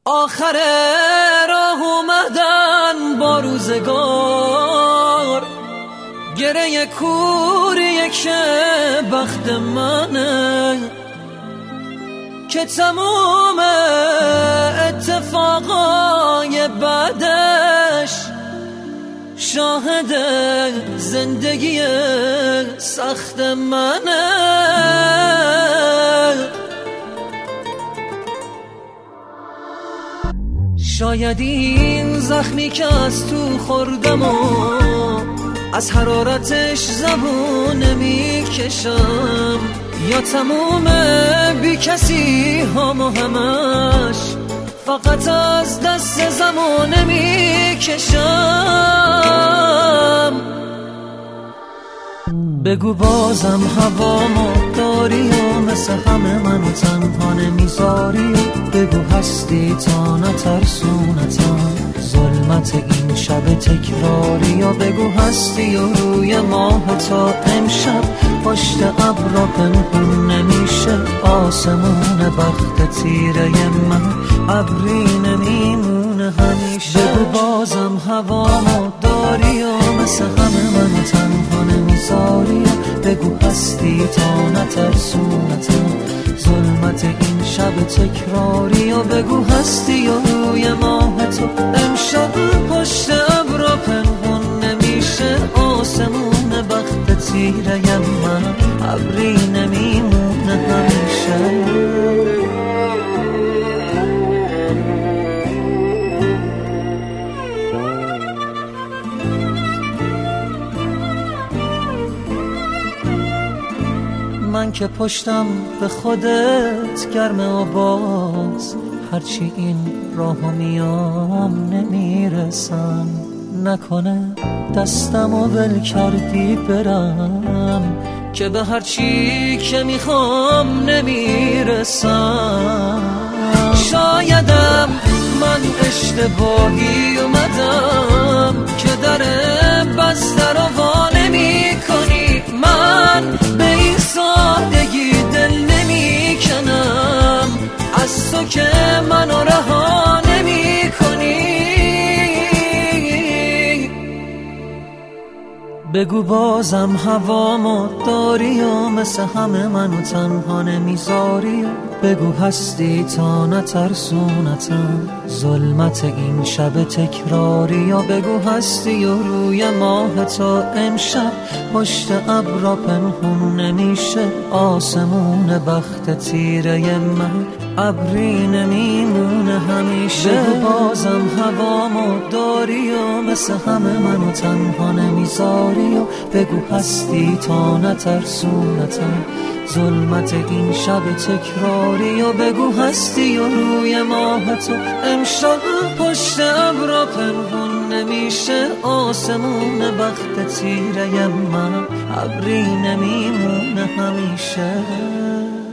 آخر راه اومدن با روزگار، گره کوریه که بخت منه که تموم اتفاقای بعدش شاهد زندگی سخت منه. شاید این زخمی که از تو خوردم و از حرارتش زبون نمیکشم، یا تموم بی کسی هم و همش فقط از دست زمان نمیکشم. بگو بازم هوامو داری و مثل همه منو تنها نمیذاری، بگو هستی تا نترسونتم ظلمت این شب تکراری، یا بگو هستی و روی ماه تا امشب پشت ابرا پنهون نمیشه آسمون بخت تیره من ابری نمیمونه همیشه. بگو بازم هوامو داری و مثل همه منو تنها نمیذاری، بگو هستی تا نترسونتم ظلمت این شب تکراری، و بگو هستی و روی ماه تو امشب پشت ابرا پنهون نمیشه آسمون بخت تیره من ابری نمیمونه همیشه. من که پشتم به خودت گرمه و باز هرچی این راهو میام نمیرسم، نکنه دستم و ول کردی برم که به هرچی که میخوام نمیرسم. شایدم من اشتباهی اومدم که در بسته رو وا نمی کنی، من به این سادگی دل نمی کنم از تو که منو رها نمی کنی. بگو بازم هوامو داری و مثل همه منو تنها نمیذاری، بگو هستی تا نترسونتم ظلمت این شب تکراری، یا بگو هستی و روی ماه تا امشب پشت ابرا پنهون نمیشه آسمون بخت تیره من ابری نمیمونه همیشه. بگو بازم هوامو داری و مثل همه منو تنها نمیذاری، و بگو هستی تا نترسونتم ظلمت این شب تکراری، و بگو هستی و روی ماه تو امشب پشت ابرا پنهون نمیشه آسمون بخت تیره من ابری نمیمونه همیشه.